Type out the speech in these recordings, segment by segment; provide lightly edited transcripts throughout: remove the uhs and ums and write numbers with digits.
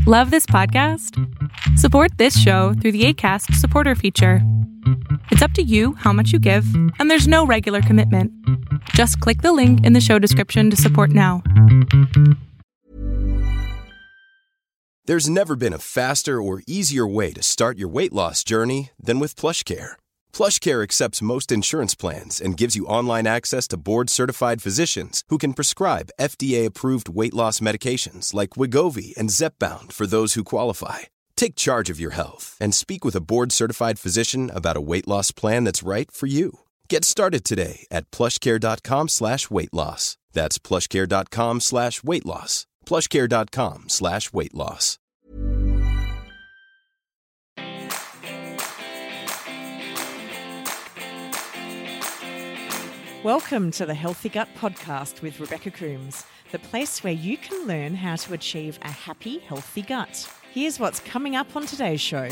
Love this podcast? Support this show through the Acast supporter feature. It's up to you how much you give, and there's no regular commitment. Just click the link in the show description to support now. There's never been a faster or easier way to start your weight loss journey than with PlushCare. PlushCare accepts most insurance plans and gives you online access to board-certified physicians who can prescribe FDA-approved weight loss medications like Wegovy and Zepbound for those who qualify. Take charge of your health and speak with a board-certified physician about a weight loss plan that's right for you. Get started today at plushcare.com/weight-loss. That's plushcare.com/weight-loss. plushcare.com/weight-loss. Welcome to the Healthy Gut Podcast with Rebecca Coombs, the place where you can learn how to achieve a happy, healthy gut. Here's what's coming up on today's show.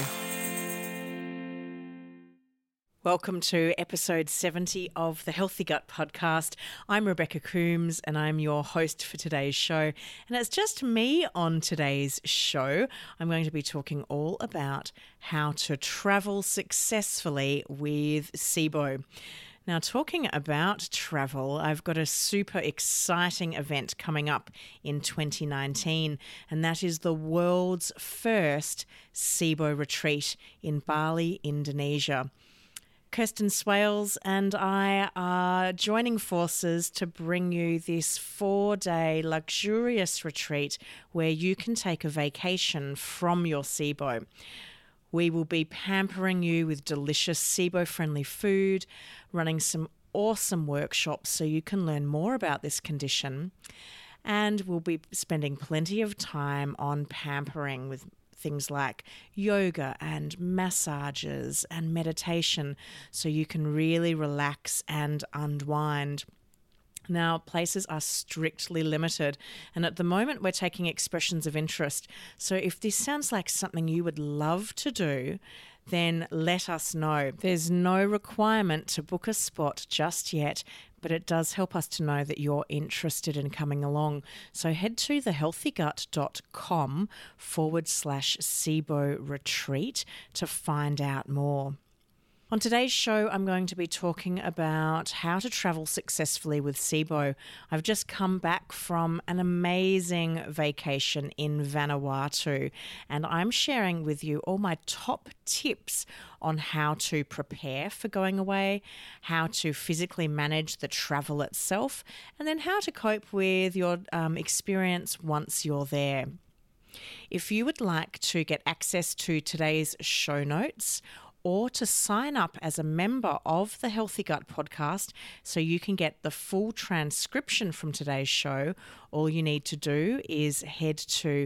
Welcome to episode 70 of the Healthy Gut Podcast. I'm Rebecca Coombs and I'm your host for today's show. And it's just me on today's show. I'm going to be talking all about how to travel successfully with SIBO. Now, talking about travel, I've got a super exciting event coming up in 2019, and that is the world's first SIBO retreat in Bali, Indonesia. Kirsten Swales and I are joining forces to bring you this 4-day luxurious retreat where you can take a vacation from your SIBO. We will be pampering you with delicious SIBO-friendly food, running some awesome workshops so you can learn more about this condition, and we'll be spending plenty of time on pampering with things like yoga and massages and meditation so you can really relax and unwind. Now, places are strictly limited, and at the moment we're taking expressions of interest. So if this sounds like something you would love to do, then let us know. There's no requirement to book a spot just yet, but it does help us to know that you're interested in coming along. So head to thehealthygut.com/SIBO retreat to find out more. On today's show, I'm going to be talking about how to travel successfully with SIBO. I've just come back from an amazing vacation in Vanuatu, and I'm sharing with you all my top tips on how to prepare for going away, how to physically manage the travel itself, and then how to cope with your experience once you're there. If you would like to get access to today's show notes, or to sign up as a member of the Healthy Gut Podcast so you can get the full transcription from today's show, all you need to do is head to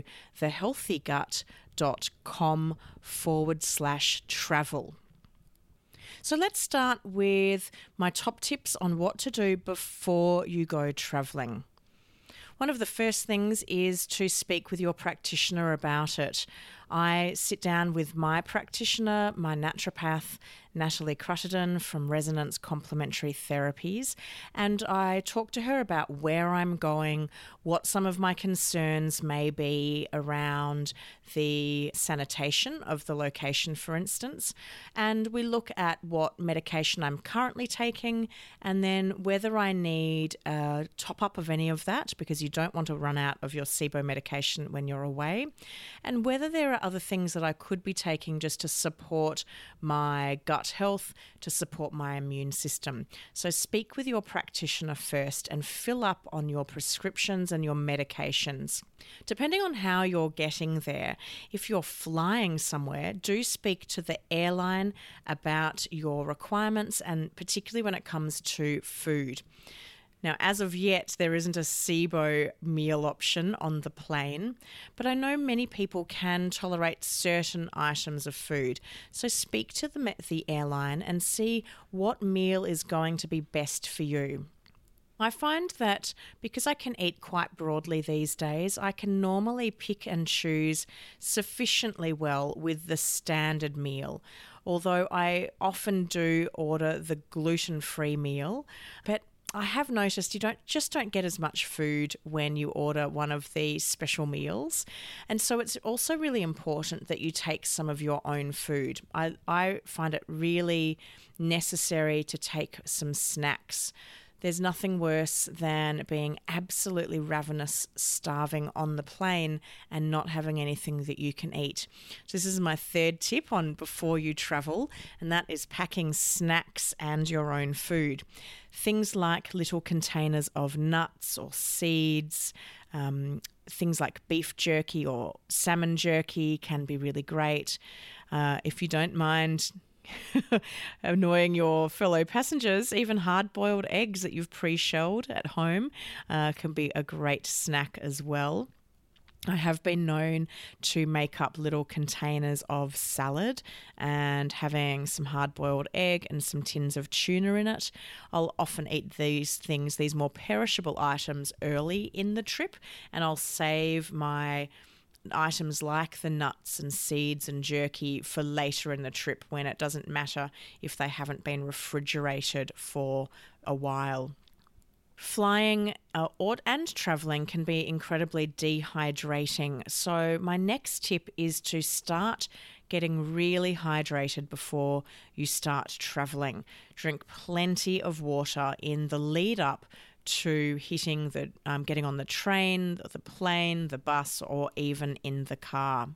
thehealthygut.com/travel. So let's start with my top tips on what to do before you go traveling. One of the first things is to speak with your practitioner about it. I sit down with my practitioner, my naturopath, Natalie Cruttenden from Resonance Complementary Therapies, and I talk to her about where I'm going, what some of my concerns may be around the sanitation of the location, for instance, and we look at what medication I'm currently taking and then whether I need a top-up of any of that, because you don't want to run out of your SIBO medication when you're away, and whether there are other things that I could be taking just to support my gut health, to support my immune system. So speak with your practitioner first and fill up on your prescriptions and your medications. Depending on how you're getting there, if you're flying somewhere, do speak to the airline about your requirements, and particularly when it comes to food. Now, as of yet, there isn't a SIBO meal option on the plane, but I know many people can tolerate certain items of food. So speak to the airline and see what meal is going to be best for you. I find that because I can eat quite broadly these days, I can normally pick and choose sufficiently well with the standard meal. Although I often do order the gluten-free meal, but I have noticed you don't get as much food when you order one of the special meals. And so it's also really important that you take some of your own food. I find it really necessary to take some snacks. There's nothing worse than being absolutely ravenous, starving on the plane and not having anything that you can eat. So this is my third tip on before you travel, and that is packing snacks and your own food. Things like little containers of nuts or seeds, things like beef jerky or salmon jerky can be really great. If you don't mind annoying your fellow passengers, even hard-boiled eggs that you've pre-shelled at home can be a great snack as well. I have been known to make up little containers of salad and having some hard-boiled egg and some tins of tuna in it. I'll often eat these more perishable items early in the trip, and I'll save my items like the nuts and seeds and jerky for later in the trip when it doesn't matter if they haven't been refrigerated for a while. Flying and traveling can be incredibly dehydrating. So my next tip is to start getting really hydrated before you start traveling. Drink plenty of water in the lead up to hitting getting on the train, the plane, the bus, or even in the car.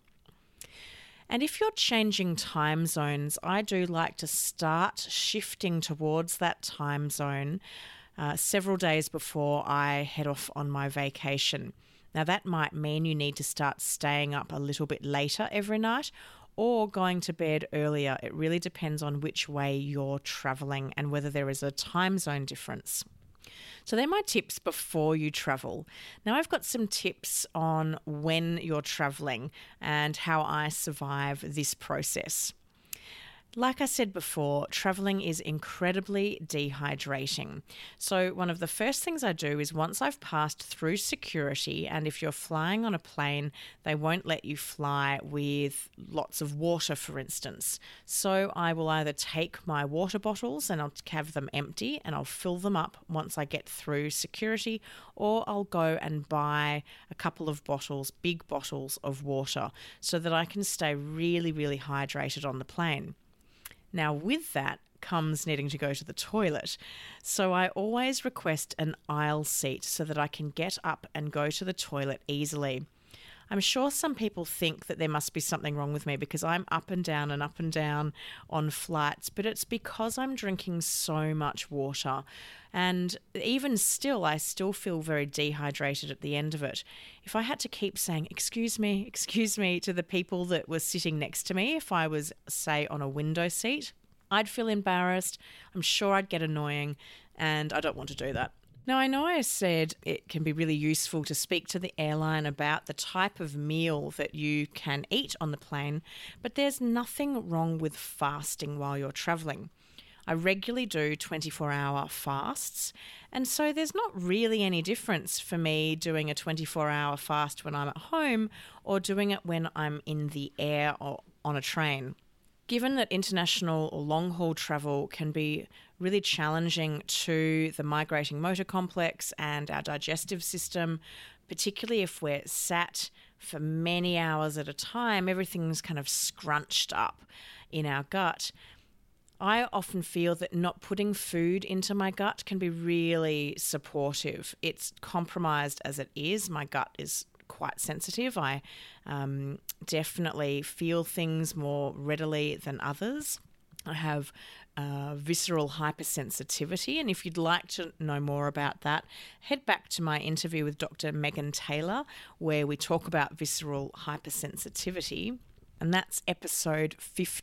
And if you're changing time zones, I do like to start shifting towards that time zone several days before I head off on my vacation. Now, that might mean you need to start staying up a little bit later every night or going to bed earlier. It really depends on which way you're traveling and whether there is a time zone difference. So they're my tips before you travel. Now I've got some tips on when you're traveling and how I survive this process. Like I said before, traveling is incredibly dehydrating. So one of the first things I do is once I've passed through security, and if you're flying on a plane, they won't let you fly with lots of water, for instance. So I will either take my water bottles and I'll have them empty and I'll fill them up once I get through security, or I'll go and buy a couple of bottles, big bottles of water, so that I can stay really, really hydrated on the plane. Now, with that comes needing to go to the toilet. So I always request an aisle seat so that I can get up and go to the toilet easily. I'm sure some people think that there must be something wrong with me because I'm up and down on flights, but it's because I'm drinking so much water. And even still, I still feel very dehydrated at the end of it. If I had to keep saying, excuse me, to the people that were sitting next to me, if I was, say, on a window seat, I'd feel embarrassed. I'm sure I'd get annoying, and I don't want to do that. Now, I know I said it can be really useful to speak to the airline about the type of meal that you can eat on the plane, but there's nothing wrong with fasting while you're travelling. I regularly do 24-hour fasts, and so there's not really any difference for me doing a 24-hour fast when I'm at home or doing it when I'm in the air or on a train. Given that international or long-haul travel can be really challenging to the migrating motor complex and our digestive system, particularly if we're sat for many hours at a time, everything's kind of scrunched up in our gut. I often feel that not putting food into my gut can be really supportive. It's compromised as it is. My gut is quite sensitive. I definitely feel things more readily than others. I have visceral hypersensitivity, and if you'd like to know more about that, head back to my interview with Dr. Megan Taylor, where we talk about visceral hypersensitivity, and that's episode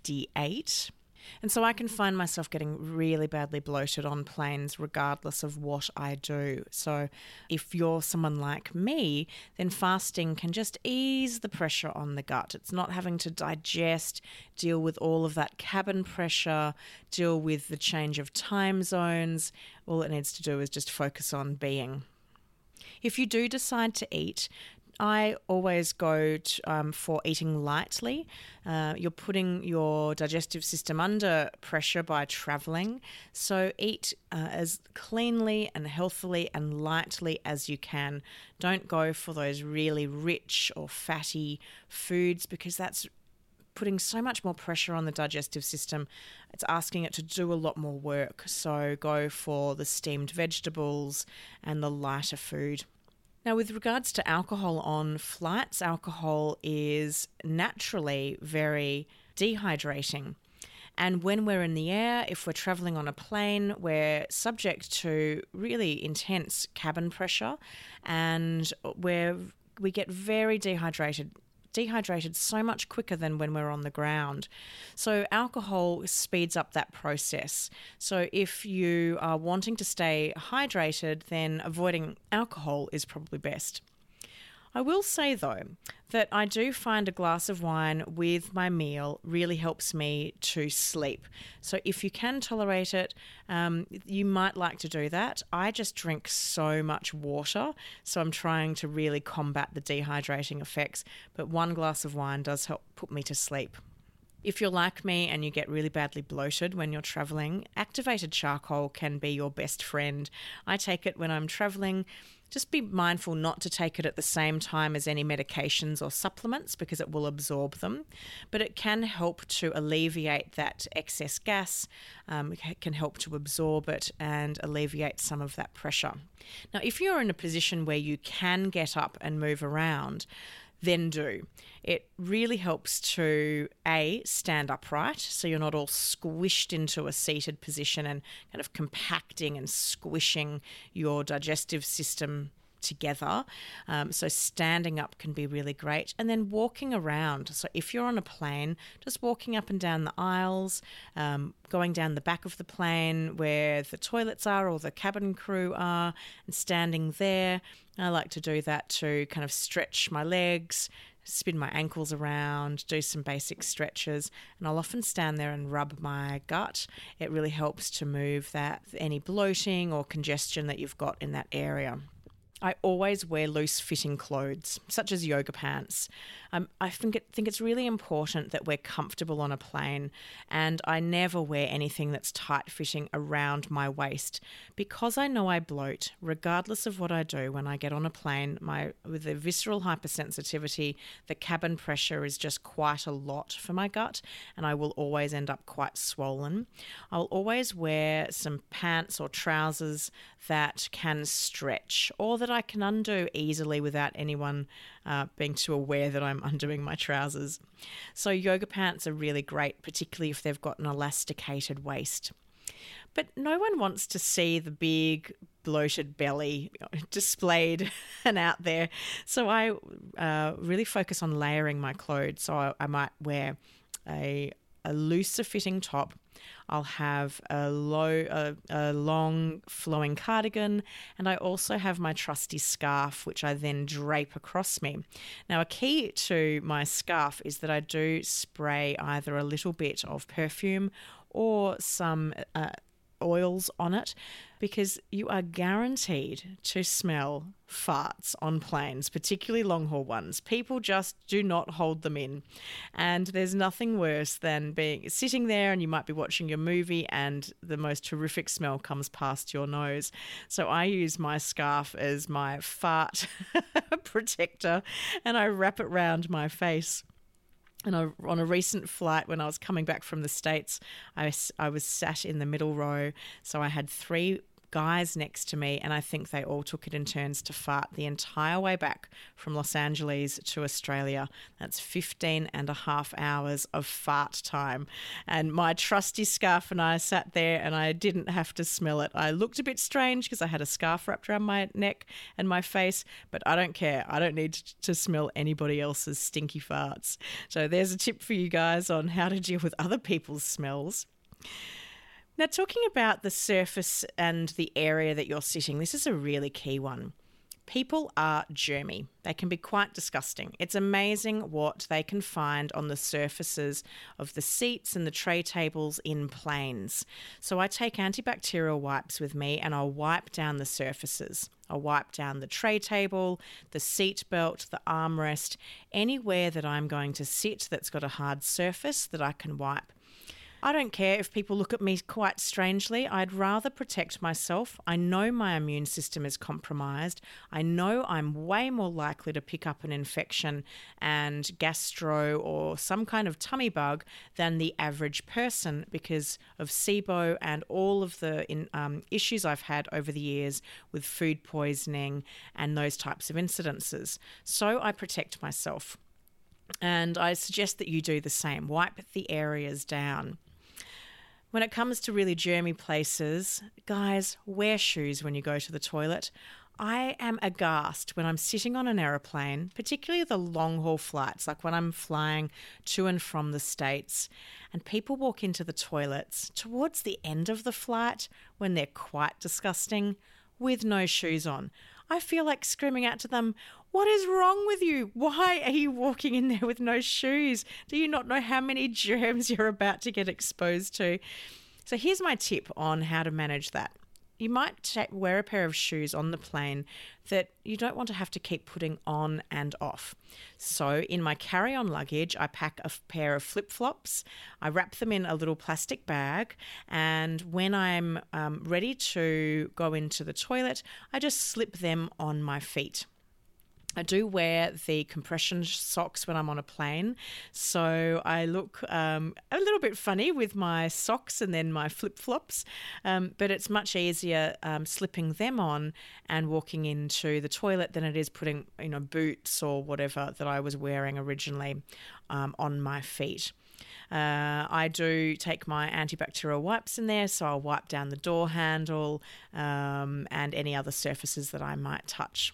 58. And so I can find myself getting really badly bloated on planes regardless of what I do. So if you're someone like me, then fasting can just ease the pressure on the gut. It's not having to digest, deal with all of that cabin pressure, deal with the change of time zones. All it needs to do is just focus on being. If you do decide to eat, I always go for eating lightly. You're putting your digestive system under pressure by travelling, so eat as cleanly and healthily and lightly as you can. Don't go for those really rich or fatty foods because that's putting so much more pressure on the digestive system. It's asking it to do a lot more work. So go for the steamed vegetables and the lighter food. Now, with regards to alcohol on flights, alcohol is naturally very dehydrating. And when we're in the air, if we're traveling on a plane, we're subject to really intense cabin pressure and we get very dehydrated so much quicker than when we're on the ground. So alcohol speeds up that process. So if you are wanting to stay hydrated, then avoiding alcohol is probably best. I will say, though, that I do find a glass of wine with my meal really helps me to sleep. So if you can tolerate it, you might like to do that. I just drink so much water, so I'm trying to really combat the dehydrating effects. But one glass of wine does help put me to sleep. If you're like me and you get really badly bloated when you're traveling, activated charcoal can be your best friend. I take it when I'm traveling. Just be mindful not to take it at the same time as any medications or supplements because it will absorb them. But it can help to alleviate that excess gas, it can help to absorb it and alleviate some of that pressure. Now, if you're in a position where you can get up and move around, then do. It really helps to, A, stand upright so you're not all squished into a seated position and kind of compacting and squishing your digestive system together. So standing up can be really great. And then walking around. So if you're on a plane, just walking up and down the aisles, going down the back of the plane where the toilets are or the cabin crew are and standing there. I like to do that to kind of stretch my legs, spin my ankles around, do some basic stretches, and I'll often stand there and rub my gut. It really helps to move that any bloating or congestion that you've got in that area. I always wear loose-fitting clothes, such as yoga pants. I think it's really important that we're comfortable on a plane, and I never wear anything that's tight-fitting around my waist because I know I bloat, regardless of what I do when I get on a plane. With the visceral hypersensitivity, the cabin pressure is just quite a lot for my gut, and I will always end up quite swollen. I'll always wear some pants or trousers that can stretch or that I can undo easily without anyone being too aware that I'm undoing my trousers. So yoga pants are really great, particularly if they've got an elasticated waist. But no one wants to see the big bloated belly displayed and out there. So I really focus on layering my clothes. So I might wear a looser fitting top. I'll have a long flowing cardigan, and I also have my trusty scarf, which I then drape across me. Now, a key to my scarf is that I do spray either a little bit of perfume or some oils on it, because you are guaranteed to smell farts on planes, particularly long-haul ones. People just do not hold them in. And there's nothing worse than sitting there and you might be watching your movie and the most horrific smell comes past your nose. So I use my scarf as my fart protector and I wrap it around my face. And on a recent flight, when I was coming back from the States, I was sat in the middle row. So I had 3 guys next to me, and I think they all took it in turns to fart the entire way back from Los Angeles to Australia. That's 15 and a half hours of fart time. And my trusty scarf and I sat there and I didn't have to smell it. I looked a bit strange because I had a scarf wrapped around my neck and my face, but I don't care. I don't need to smell anybody else's stinky farts. So there's a tip for you guys on how to deal with other people's smells. Now, talking about the surface and the area that you're sitting, this is a really key one. People are germy. They can be quite disgusting. It's amazing what they can find on the surfaces of the seats and the tray tables in planes. So I take antibacterial wipes with me and I'll wipe down the surfaces. I'll wipe down the tray table, the seat belt, the armrest, anywhere that I'm going to sit that's got a hard surface that I can wipe. I don't care if people look at me quite strangely. I'd rather protect myself. I know my immune system is compromised. I know I'm way more likely to pick up an infection and gastro or some kind of tummy bug than the average person because of SIBO and all of the issues I've had over the years with food poisoning and those types of incidences. So I protect myself. And I suggest that you do the same. Wipe the areas down. When it comes to really germy places, guys, wear shoes when you go to the toilet. I am aghast when I'm sitting on an aeroplane, particularly the long-haul flights, like when I'm flying to and from the States, and people walk into the toilets towards the end of the flight when they're quite disgusting with no shoes on. I feel like screaming out to them, "What is wrong with you? Why are you walking in there with no shoes? Do you not know how many germs you're about to get exposed to?" So here's my tip on how to manage that. You might wear a pair of shoes on the plane that you don't want to have to keep putting on and off. So in my carry-on luggage, I pack a pair of flip-flops. I wrap them in a little plastic bag, and when I'm ready to go into the toilet, I just slip them on my feet. I do wear the compression socks when I'm on a plane, so I look a little bit funny with my socks and then my flip-flops, but it's much easier slipping them on and walking into the toilet than it is putting, boots or whatever that I was wearing originally on my feet. I do take my antibacterial wipes in there, so I'll wipe down the door handle and any other surfaces that I might touch.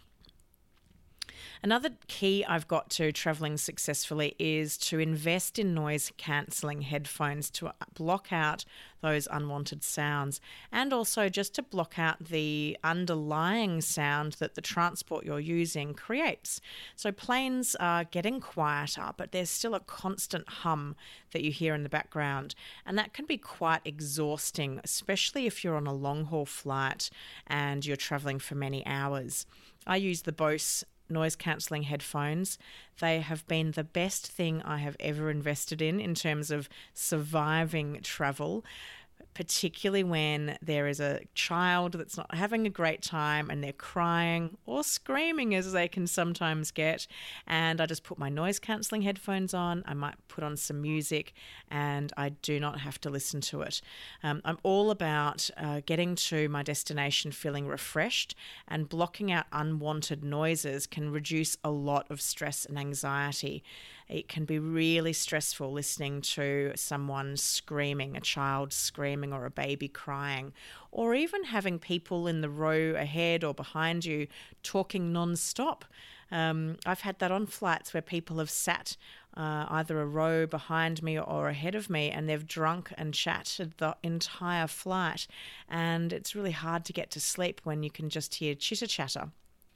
Another key I've got to travelling successfully is to invest in noise-cancelling headphones to block out those unwanted sounds, and also just to block out the underlying sound that the transport you're using creates. So planes are getting quieter, but there's still a constant hum that you hear in the background, and that can be quite exhausting, especially if you're on a long-haul flight and you're travelling for many hours. I use the Bose noise-cancelling headphones. They have been the best thing I have ever invested in terms of surviving travel, particularly when there is a child that's not having a great time and they're crying or screaming, as they can sometimes get. And I just put my noise-cancelling headphones on. I might put on some music and I do not have to listen to it. I'm all about getting to my destination feeling refreshed, and blocking out unwanted noises can reduce a lot of stress and anxiety. It can be really stressful listening to someone screaming, a child screaming or a baby crying, or even having people in the row ahead or behind you talking non-stop. I've had that on flights where people have sat either a row behind me or ahead of me, and they've drunk and chatted the entire flight, and it's really hard to get to sleep when you can just hear chitter-chatter.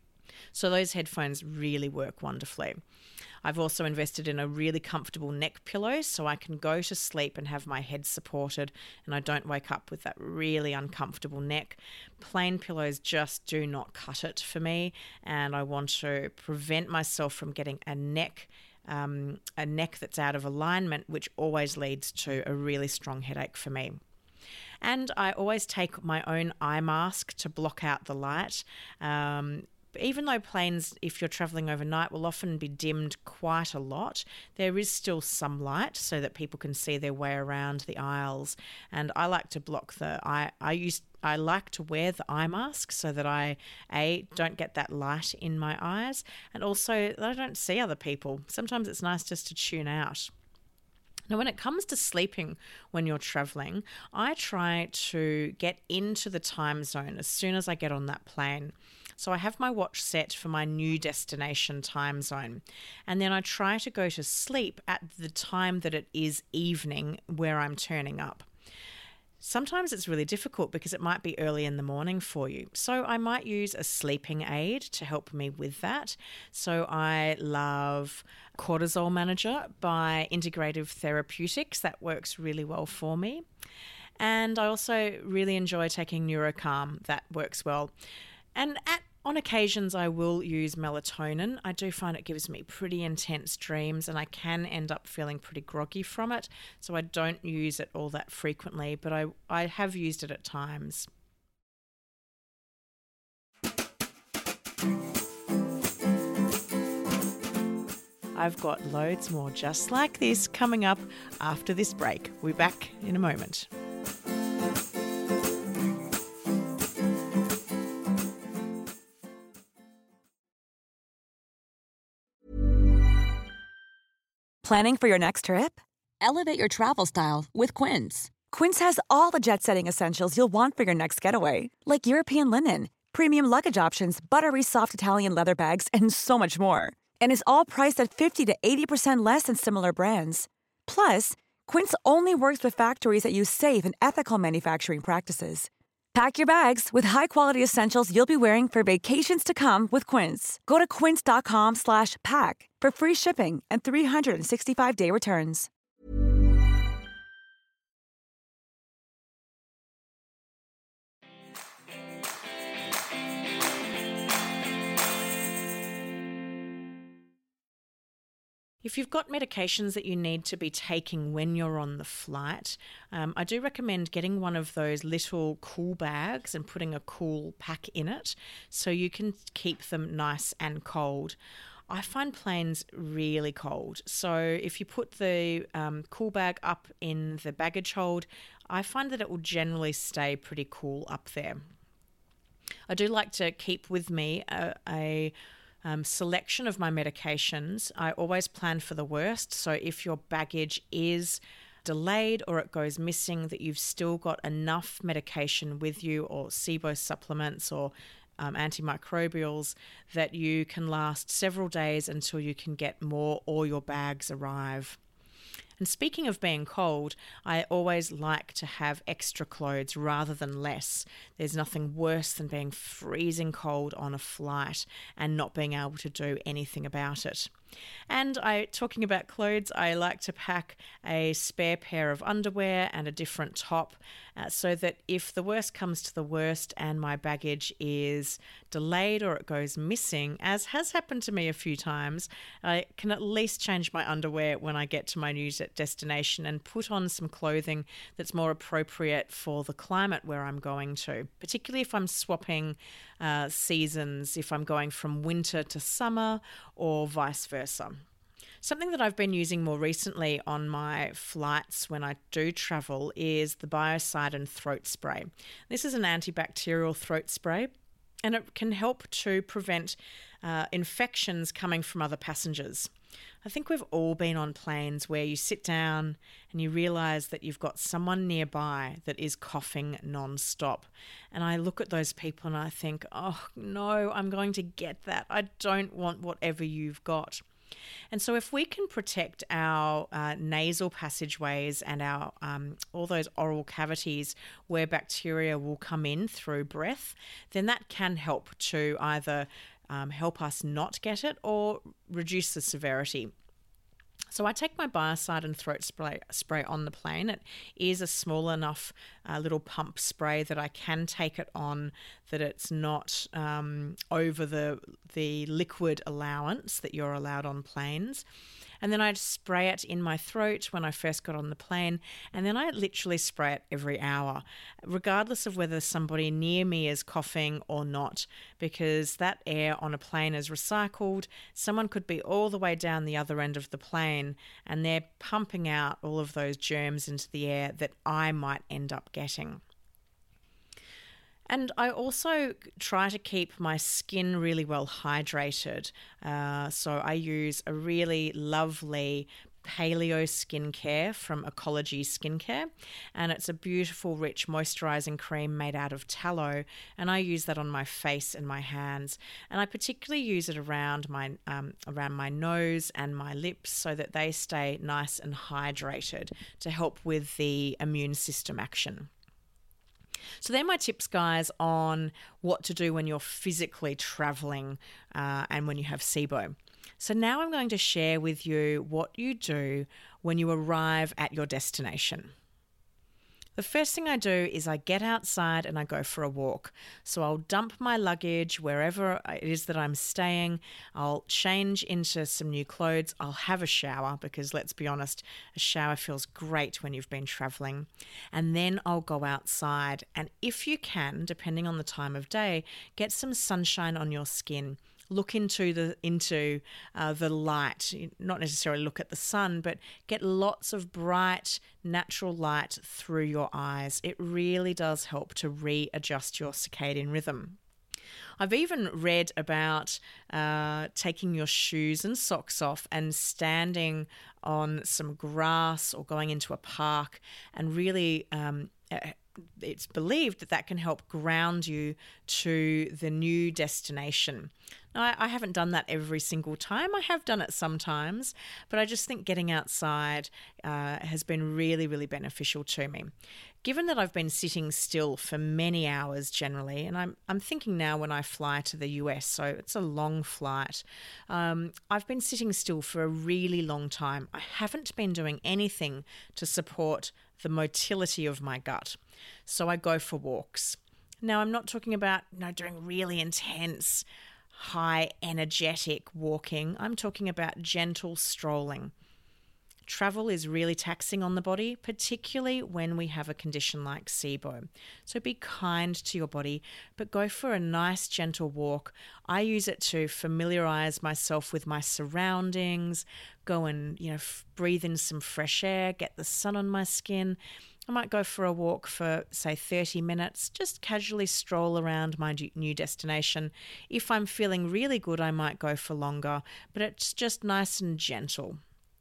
So those headphones really work wonderfully. I've also invested in a really comfortable neck pillow so I can go to sleep and have my head supported and I don't wake up with that really uncomfortable neck. Plain pillows just do not cut it for me, and I want to prevent myself from getting a neck that's out of alignment, which always leads to a really strong headache for me. And I always take my own eye mask to block out the light. Even though planes, if you're travelling overnight, will often be dimmed quite a lot, there is still some light so that people can see their way around the aisles. And I like to block I like to wear the eye mask so that I don't get that light in my eyes, and also that I don't see other people. Sometimes it's nice just to tune out. Now, when it comes to sleeping when you're travelling, I try to get into the time zone as soon as I get on that plane. So I have my watch set for my new destination time zone, and then I try to go to sleep at the time that it is evening where I'm turning up. Sometimes it's really difficult because it might be early in the morning for you. So I might use a sleeping aid to help me with that. So I love Cortisol Manager by Integrative Therapeutics. That works really well for me. And I also really enjoy taking NeuroCalm. That works well. And on occasions, I will use melatonin. I do find it gives me pretty intense dreams and I can end up feeling pretty groggy from it. So I don't use it all that frequently, but I have used it at times. I've got loads more just like this coming up after this break. We'll be back in a moment. Planning for your next trip? Elevate your travel style with Quince. Quince has all the jet-setting essentials you'll want for your next getaway, like European linen, premium luggage options, buttery soft Italian leather bags, and so much more. And is all priced at 50 to 80% less than similar brands. Plus, Quince only works with factories that use safe and ethical manufacturing practices. Pack your bags with high-quality essentials you'll be wearing for vacations to come with Quince. Go to quince.com/pack for free shipping and 365-day returns. If you've got medications that you need to be taking when you're on the flight, I do recommend getting one of those little cool bags and putting a cool pack in it so you can keep them nice and cold. I find planes really cold. So if you put the cool bag up in the baggage hold, I find that it will generally stay pretty cool up there. I do like to keep with me a selection of my medications. I always plan for the worst. So if your baggage is delayed or it goes missing, that you've still got enough medication with you or SIBO supplements or antimicrobials that you can last several days until you can get more or your bags arrive. And speaking of being cold, I always like to have extra clothes rather than less. There's nothing worse than being freezing cold on a flight and not being able to do anything about it. And talking about clothes, I like to pack a spare pair of underwear and a different top so that if the worst comes to the worst and my baggage is delayed or it goes missing, as has happened to me a few times, I can at least change my underwear when I get to my new destination and put on some clothing that's more appropriate for the climate where I'm going to, particularly if I'm swapping seasons, if I'm going from winter to summer or vice versa. Something that I've been using more recently on my flights when I do travel is the Biocidin throat spray. This is an antibacterial throat spray and it can help to prevent infections coming from other passengers. I think we've all been on planes where you sit down and you realise that you've got someone nearby that is coughing non-stop. And I look at those people and I think, oh no, I'm going to get that. I don't want whatever you've got. And so if we can protect our nasal passageways and our all those oral cavities where bacteria will come in through breath, then that can help to either help us not get it or reduce the severity. So I take my Biocidin throat spray on the plane. It is a small enough little pump spray that I can take it on, that it's not over the liquid allowance that you're allowed on planes. And then I'd spray it in my throat when I first got on the plane. And then I literally spray it every hour, regardless of whether somebody near me is coughing or not, because that air on a plane is recycled. Someone could be all the way down the other end of the plane and they're pumping out all of those germs into the air that I might end up getting. And I also try to keep my skin really well hydrated. So I use a really lovely paleo skincare from Ecology Skincare. And it's a beautiful, rich moisturising cream made out of tallow. And I use that on my face and my hands. And I particularly use it around my nose and my lips so that they stay nice and hydrated to help with the immune system action. So they're my tips, guys, on what to do when you're physically traveling and when you have SIBO. So now I'm going to share with you what you do when you arrive at your destination. The first thing I do is I get outside and I go for a walk. So I'll dump my luggage wherever it is that I'm staying. I'll change into some new clothes. I'll have a shower because, let's be honest, a shower feels great when you've been traveling. And then I'll go outside. And if you can, depending on the time of day, get some sunshine on your skin. Look into the light, not necessarily look at the sun, but get lots of bright, natural light through your eyes. It really does help to readjust your circadian rhythm. I've even read about taking your shoes and socks off and standing on some grass or going into a park and really it's believed that can help ground you to the new destination. Now, I haven't done that every single time. I have done it sometimes, but I just think getting outside has been really, really beneficial to me. Given that I've been sitting still for many hours generally, and I'm thinking now when I fly to the US, so it's a long flight, I've been sitting still for a really long time. I haven't been doing anything to support the motility of my gut. So I go for walks. Now, I'm not talking about doing really intense, high energetic walking. I'm talking about gentle strolling. Travel is really taxing on the body, particularly when we have a condition like SIBO. So be kind to your body, but go for a nice gentle walk. I use it to familiarize myself with my surroundings, go and breathe in some fresh air, get the sun on my skin. I might go for a walk for, say, 30 minutes, just casually stroll around my new destination. If I'm feeling really good, I might go for longer, but it's just nice and gentle.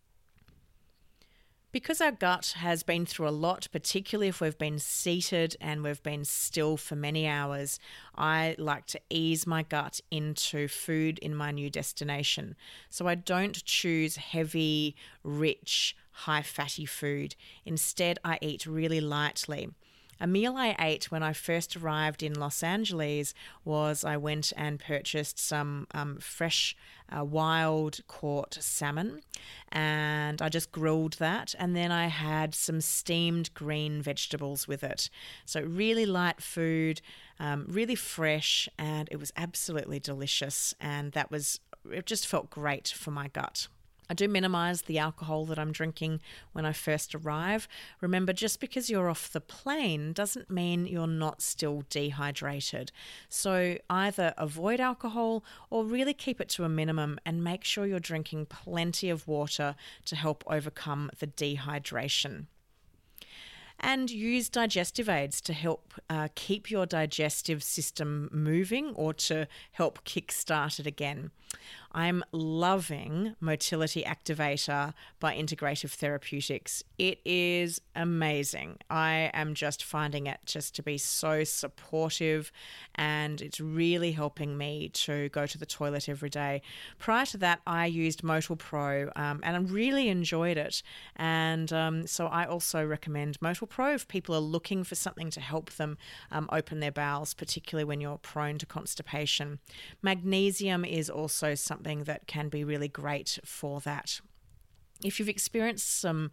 Because our gut has been through a lot, particularly if we've been seated and we've been still for many hours, I like to ease my gut into food in my new destination. So I don't choose heavy, rich, high fatty food. Instead, I eat really lightly. A meal I ate when I first arrived in Los Angeles was I went and purchased some fresh wild caught salmon, and I just grilled that, and then I had some steamed green vegetables with it. So really light food, really fresh, and it was absolutely delicious, and it just felt great for my gut. I do minimize the alcohol that I'm drinking when I first arrive. Remember, just because you're off the plane doesn't mean you're not still dehydrated. So either avoid alcohol or really keep it to a minimum and make sure you're drinking plenty of water to help overcome the dehydration. And use digestive aids to help keep your digestive system moving or to help kickstart it again. I'm loving Motility Activator by Integrative Therapeutics. It is amazing. I am just finding it just to be so supportive, and it's really helping me to go to the toilet every day. Prior to that, I used Motil Pro and I really enjoyed it. And so I also recommend Motil Pro if people are looking for something to help them open their bowels, particularly when you're prone to constipation. Magnesium is also something that can be really great for that. If you've experienced some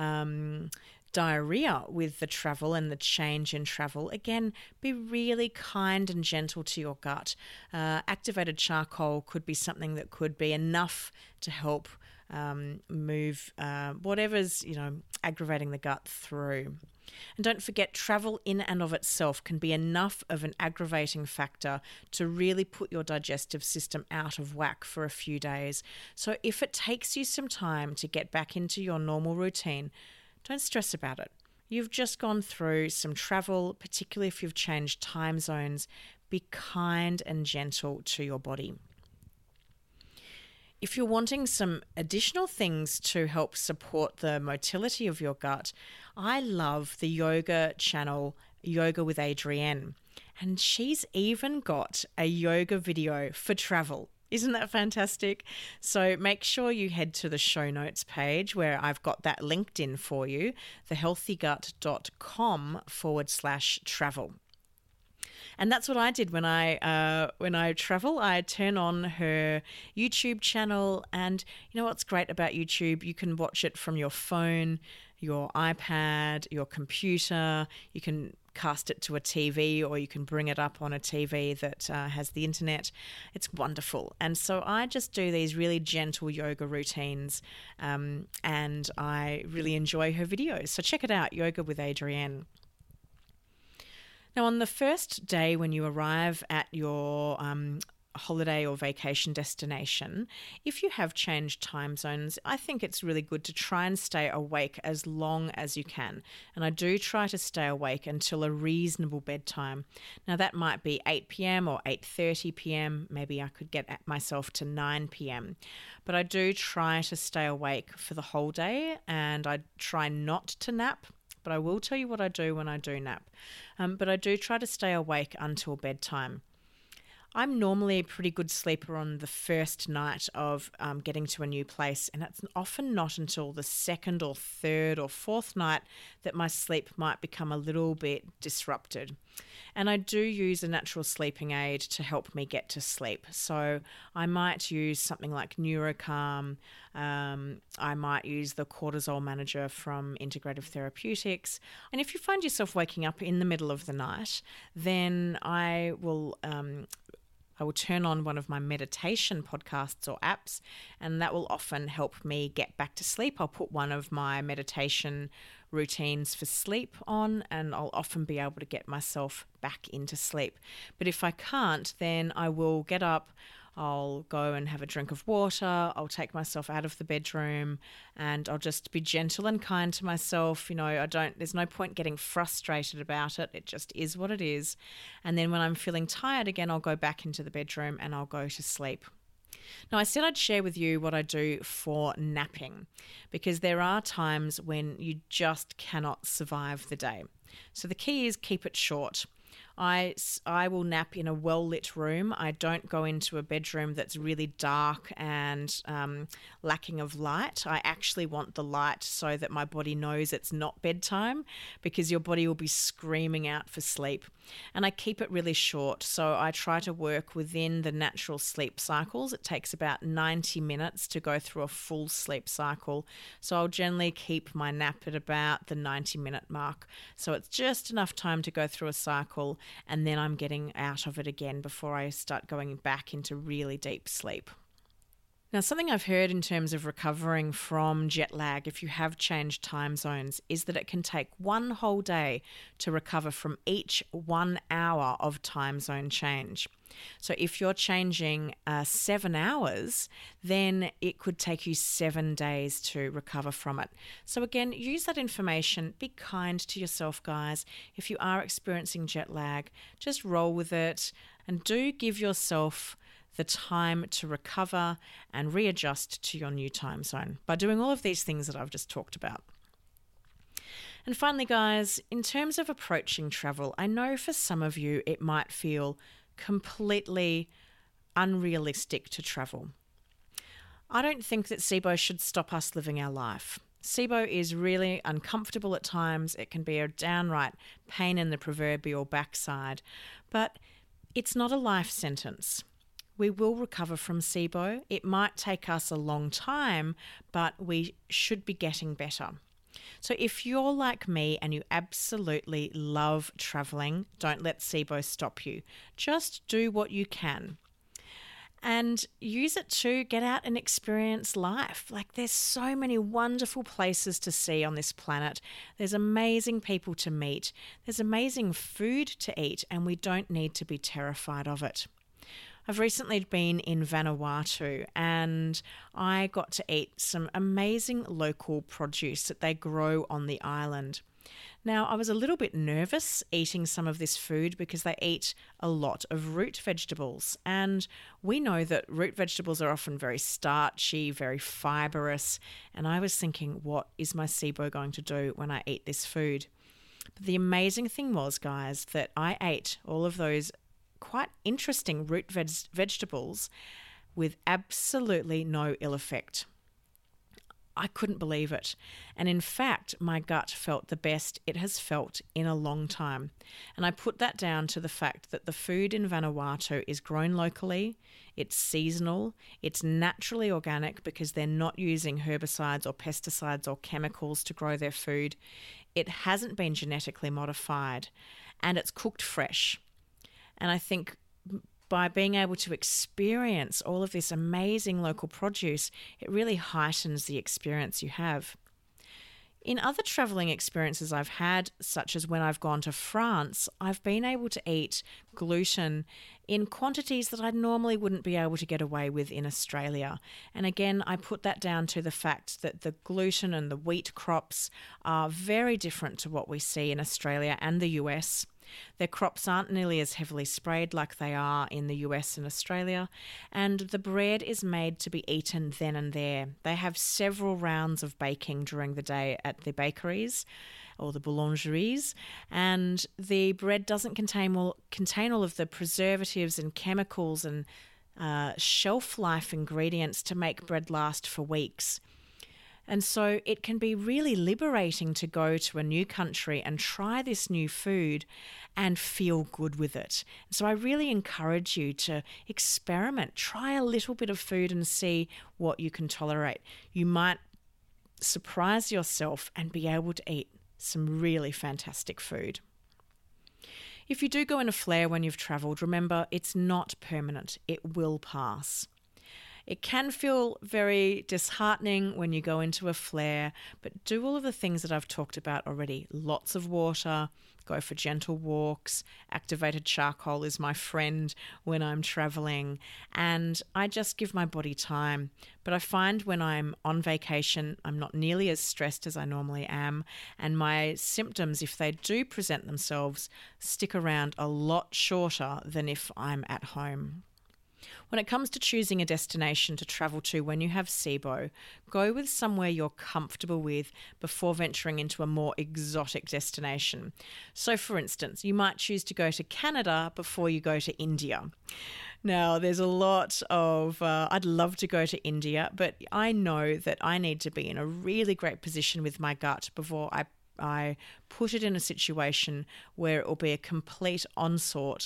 diarrhea with the travel and the change in travel, again, be really kind and gentle to your gut. Activated charcoal could be something that could be enough to help move whatever's aggravating the gut through. And don't forget, travel in and of itself can be enough of an aggravating factor to really put your digestive system out of whack for a few days. So if it takes you some time to get back into your normal routine, don't stress about it. You've just gone through some travel, particularly if you've changed time zones. Be kind and gentle to your body. If you're wanting some additional things to help support the motility of your gut, I love the yoga channel, Yoga with Adrienne. And she's even got a yoga video for travel. Isn't that fantastic? So make sure you head to the show notes page where I've got that linked in for you, thehealthygut.com/travel. And that's what I did when I travel. I turn on her YouTube channel, and you know what's great about YouTube? You can watch it from your phone, your iPad, your computer. You can cast it to a TV, or you can bring it up on a TV that has the internet. It's wonderful. And so I just do these really gentle yoga routines, and I really enjoy her videos. So check it out, Yoga with Adrienne. Now, on the first day when you arrive at your holiday or vacation destination, if you have changed time zones, I think it's really good to try and stay awake as long as you can. And I do try to stay awake until a reasonable bedtime. Now, that might be 8 p.m. or 8:30 p.m. Maybe I could get myself to 9 p.m. But I do try to stay awake for the whole day, and I try not to nap. But I will tell you what I do when I do nap. But I do try to stay awake until bedtime. I'm normally a pretty good sleeper on the first night of getting to a new place, and it's often not until the second or third or fourth night that my sleep might become a little bit disrupted. And I do use a natural sleeping aid to help me get to sleep. So I might use something like Neurocalm. I might use the cortisol manager from Integrative Therapeutics. And if you find yourself waking up in the middle of the night, then I will turn on one of my meditation podcasts or apps, and that will often help me get back to sleep. I'll put one of my meditation routines for sleep on, and I'll often be able to get myself back into sleep. But if I can't, then I will get up, I'll go and have a drink of water, I'll take myself out of the bedroom, and I'll just be gentle and kind to myself. You know, there's no point getting frustrated about it. It just is what it is. And then when I'm feeling tired again, I'll go back into the bedroom and I'll go to sleep. Now, I said I'd share with you what I do for napping, because there are times when you just cannot survive the day. So the key is keep it short. I will nap in a well-lit room. I don't go into a bedroom that's really dark and lacking of light. I actually want the light so that my body knows it's not bedtime, because your body will be screaming out for sleep. And I keep it really short. So I try to work within the natural sleep cycles. It takes about 90 minutes to go through a full sleep cycle. So I'll generally keep my nap at about the 90-minute mark. So it's just enough time to go through a cycle, and then I'm getting out of it again before I start going back into really deep sleep. Now, something I've heard in terms of recovering from jet lag, if you have changed time zones, is that it can take one whole day to recover from each 1 hour of time zone change. So if you're changing 7 hours, then it could take you 7 days to recover from it. So again, use that information. Be kind to yourself, guys. If you are experiencing jet lag, just roll with it, and do give yourself the time to recover and readjust to your new time zone by doing all of these things that I've just talked about. And finally, guys, in terms of approaching travel, I know for some of you it might feel completely unrealistic to travel. I don't think that SIBO should stop us living our life. SIBO is really uncomfortable at times. It can be a downright pain in the proverbial backside, but it's not a life sentence. We will recover from SIBO. It might take us a long time, but we should be getting better. So if you're like me and you absolutely love traveling, don't let SIBO stop you. Just do what you can. And use it to get out and experience life. Like, there's so many wonderful places to see on this planet. There's amazing people to meet. There's amazing food to eat, and we don't need to be terrified of it. I've recently been in Vanuatu, and I got to eat some amazing local produce that they grow on the island. Now, I was a little bit nervous eating some of this food because they eat a lot of root vegetables, and we know that root vegetables are often very starchy, very fibrous, and I was thinking, what is my SIBO going to do when I eat this food? But the amazing thing was, guys, that I ate all of those quite interesting root vegetables with absolutely no ill effect. I couldn't believe it. And in fact, my gut felt the best it has felt in a long time. And I put that down to the fact that the food in Vanuatu is grown locally, it's seasonal, it's naturally organic because they're not using herbicides or pesticides or chemicals to grow their food. It hasn't been genetically modified, and it's cooked fresh. And I think by being able to experience all of this amazing local produce, it really heightens the experience you have. In other travelling experiences I've had, such as when I've gone to France, I've been able to eat gluten in quantities that I normally wouldn't be able to get away with in Australia. And again, I put that down to the fact that the gluten and the wheat crops are very different to what we see in Australia and the US. Their crops aren't nearly as heavily sprayed like they are in the US and Australia, and the bread is made to be eaten then and there. They have several rounds of baking during the day at the bakeries or the boulangeries, and the bread doesn't contain all of the preservatives and chemicals and shelf life ingredients to make bread last for weeks. And so it can be really liberating to go to a new country and try this new food and feel good with it. So I really encourage you to experiment, try a little bit of food and see what you can tolerate. You might surprise yourself and be able to eat some really fantastic food. If you do go in a flare when you've travelled, remember it's not permanent. It will pass. It can feel very disheartening when you go into a flare, but do all of the things that I've talked about already. Lots of water, go for gentle walks. Activated charcoal is my friend when I'm traveling, and I just give my body time. But I find when I'm on vacation, I'm not nearly as stressed as I normally am, and my symptoms, if they do present themselves, stick around a lot shorter than if I'm at home. When it comes to choosing a destination to travel to when you have SIBO, go with somewhere you're comfortable with before venturing into a more exotic destination. So, for instance, you might choose to go to Canada before you go to India. Now, there's a lot of, I'd love to go to India, but I know that I need to be in a really great position with my gut before I put it in a situation where it will be a complete onslaught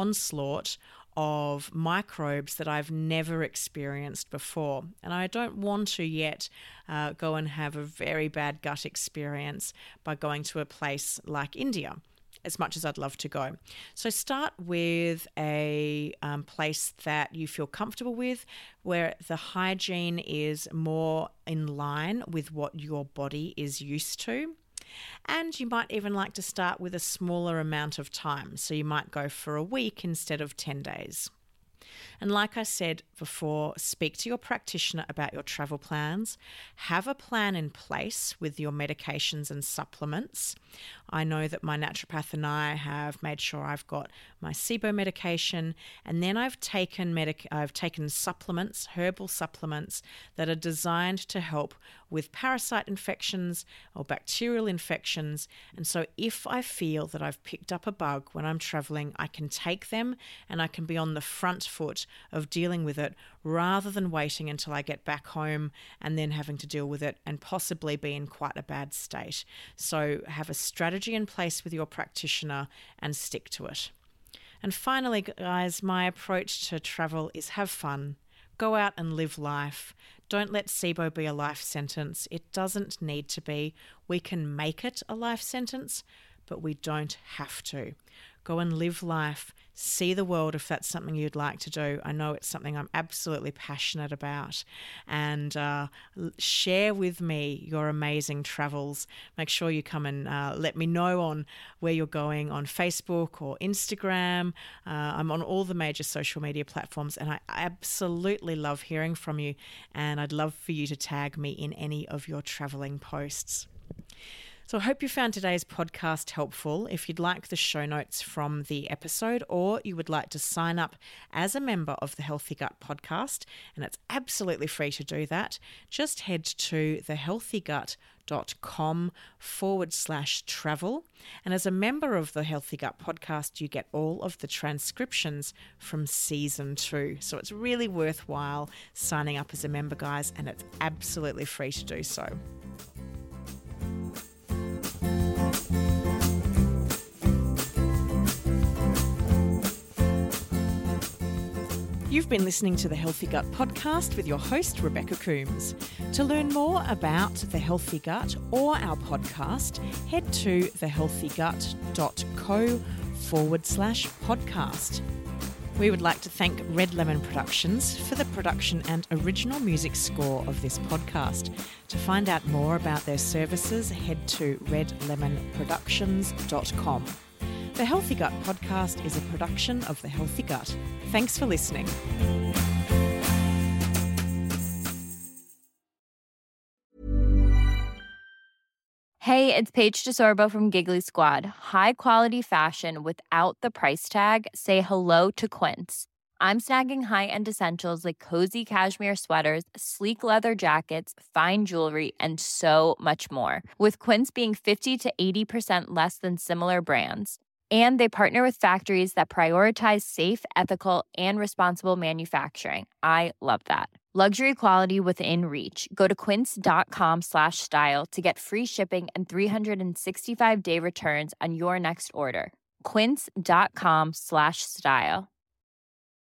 of microbes that I've never experienced before. And I don't want to yet go and have a very bad gut experience by going to a place like India, as much as I'd love to go. So start with a place that you feel comfortable with, where the hygiene is more in line with what your body is used to. And you might even like to start with a smaller amount of time. So you might go for a week instead of 10 days. And like I said before, speak to your practitioner about your travel plans. Have a plan in place with your medications and supplements. I know that my naturopath and I have made sure I've got my SIBO medication, and then I've taken supplements, herbal supplements that are designed to help with parasite infections or bacterial infections. And so if I feel that I've picked up a bug when I'm traveling, I can take them and I can be on the front foot of dealing with it rather than waiting until I get back home and then having to deal with it and possibly be in quite a bad state. So have a strategy in place with your practitioner and stick to it. And finally, guys, my approach to travel is have fun. Go out and live life. Don't let SIBO be a life sentence. It doesn't need to be. We can make it a life sentence, but we don't have to. Go and live life. See the world if that's something you'd like to do. I know it's something I'm absolutely passionate about. And share with me your amazing travels. Make sure you come and let me know on where you're going on Facebook or Instagram. I'm on all the major social media platforms, and I absolutely love hearing from you. And I'd love for you to tag me in any of your traveling posts. So I hope you found today's podcast helpful. If you'd like the show notes from the episode, or you would like to sign up as a member of the Healthy Gut Podcast, and it's absolutely free to do that, just head to thehealthygut.com/travel. And as a member of the Healthy Gut Podcast, you get all of the transcriptions from season 2. So it's really worthwhile signing up as a member, guys, and it's absolutely free to do so. You've been listening to the Healthy Gut Podcast with your host, Rebecca Coombs. To learn more about the Healthy Gut or our podcast, head to thehealthygut.co/podcast. We would like to thank Red Lemon Productions for the production and original music score of this podcast. To find out more about their services, head to redlemonproductions.com. The Healthy Gut Podcast is a production of The Healthy Gut. Thanks for listening. Hey, it's Paige DeSorbo from Giggly Squad. High quality fashion without the price tag. Say hello to Quince. I'm snagging high-end essentials like cozy cashmere sweaters, sleek leather jackets, fine jewelry, and so much more. With Quince being 50 to 80% less than similar brands. And they partner with factories that prioritize safe, ethical, and responsible manufacturing. I love that. Luxury quality within reach. Go to quince.com/style to get free shipping and 365-day returns on your next order. Quince.com/style.